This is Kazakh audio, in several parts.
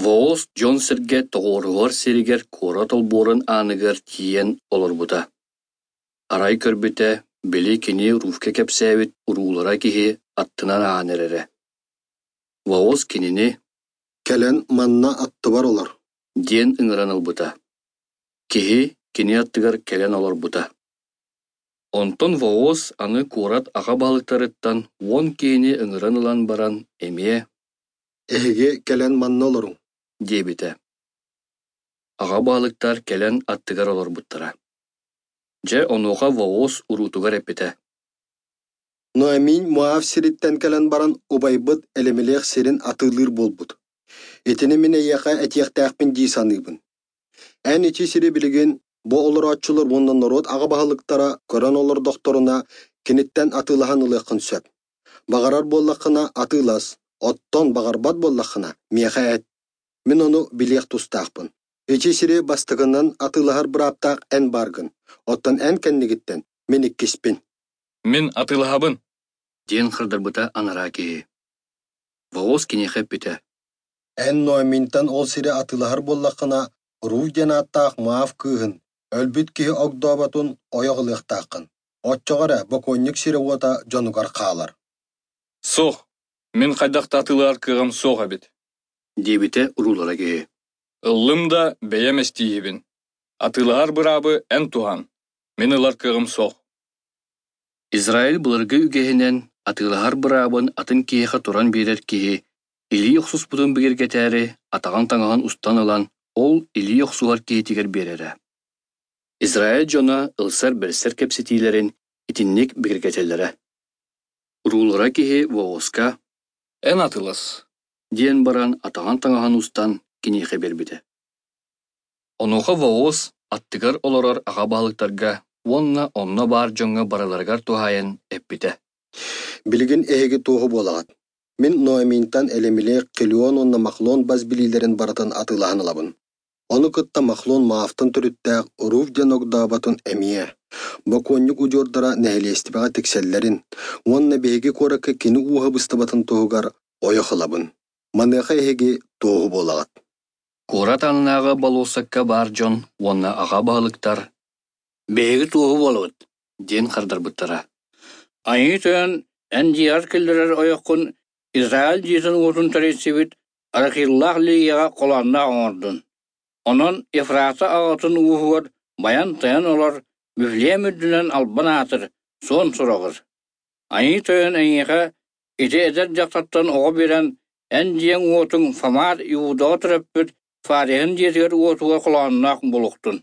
Воос Джон сирге тоғорығар серігер коратыл борын анығыр тиен олар бұта. Арай көрбіте, білі кені руфке кепсәвіт ұруылара кеге аттынан анырыры. Воос кенені Келен манна атты бар олар. ден ыңыраныл бұта. Кеге кені аттығар келен олар бұта. Онтон Воос аны корат аға балықтарыттан 10 кені ыңыранылан баран әме Эһиге келен манна оларың. дебіті. Аға балықтар келен аттығар олар бұттара. Же онуға Воос урутугар эппите. Ноамин Муав сириттен келен баран убайбыт элемелех сирин атылыр болбут. Этини мен эйяқа әтияқтақпен дейсаныбын. Ән ичи сири билеген бо олар атчылар ондан народ аға бағалықтара көран олар докторуна кенеттен атылахан ылықын сөп. Бағарар боллақына атылас, оттон бағарбат боллақына мияқа әт. Мен оны билех тустақпын. Ичи сири бастығынан атылахар бір аптақ ән баргын. Оттан ән кәннігіттен мен иккеспен. Мен атылхабын. Ден қырдар бұта анара кеге. Воос кені қеппіте. Ән Ноаминтан ол сири атылахар боллақына рув ден аттақ маaf кыгын. Өлбіт ки огдобатын ойоғылықтақын. Отчоғара боконник сири ота жонугар қалар. Соқ. Мен қайдақта атылар кығам соқ абет. Дебіте урулара кеге. Ыллымда бәйеместейбін. Атылар бұрабы ән туған. Мен ылар кығым соқ. Израиль бұлырғы үгehinen атылар бұрабын атын кееға туран берер кеге или yoxsus бұдын бігергетәрі атаған таңаған ұстан алан ол или yoxsuғар кеетігер берері. Израиль жона ылсар бірсер кепсетейлерін итиннек бігергетелері. Урулара кеге Вооска Ән атылас. ден баран атаған таңаған ұстан кенеге бербеді. Онуға Воос аттығар оларар аға балықтарға онна бар жоңға бараларгар тухайын эппите. Билген эһиги туһу болағат. Мен Ноаминтан элемиле килион онна махлон баз билилерин баратын атылахан алабын. Оны кытта махлон маавтын түрүттәк урув деногдабатын эмие. Баконник ужордара нәһелестибага текселлерин. Онна беги коракка кини уха быстабатын туһугар ойохалабын. Маныха эһиги туһу болағат. Кора танынағы балосакка бар жон онна аға балықтар беги туһу болуд ден қырдар бұттара. Айы төн ән дияр келдерер ойыққын Израиль дейсін отын тәресебет арақиллах лейеға қоланна оңырдын. Онын Ефрата ағатын уғығыр баян тайын олар мүфле мүддінен албан атыр сон сұрағыр. Айы төн әйеға ете әдер жақтаттан оғы берен ән дейін отын фамар иуда отырып бүт фарихын дейсігер отуға қоланна болуқтын.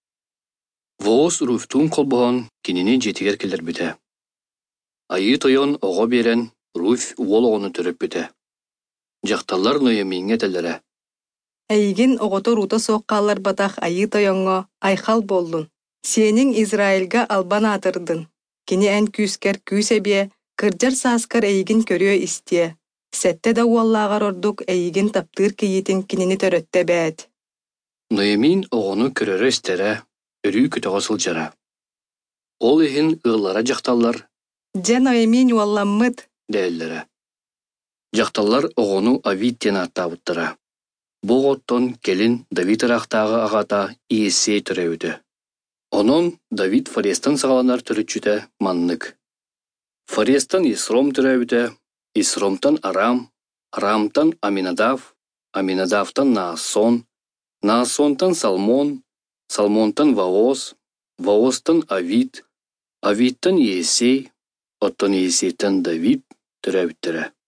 Воос руфтун колбоон кинини жетигер келер бите. Айы тойон оға берен руф уол оғыны төрөп бите. Жақталар Ноаминге теллере. Әйгін оғыты рута соққалар батақ айы тойонға айхал болдun. Сенің Израильга албан атырдын. Кені ән күйскер күйсебе, кырджар саскар әйгін көріө исте. Сәтте да уаллағар ордук әйгін таптыр кейетін кинини төрөтте бәд. Ноамин оғыны көрөрі істері үрі күтіға сылжара. Ол ехін ұғылара жақталар Ден Ноамин уалламмыд. дәллері. Жақталар оғыны Авиттен аттабыттыра. Бұл оттон келін Давид арақтағы ағата иесей түрәуді. Онын Давид Фарестан сағаланар түрітчіті маннык. Фарестан Исром түрәуді, Исромтан Арам, Арамтан Аминадав, Аминадавтан Наасон, Наасонтан Салмон, Салмонтан Воос, Воостан Авид, Авидтан Иесей, оттан Иесейтан Давид түрәуіттірі.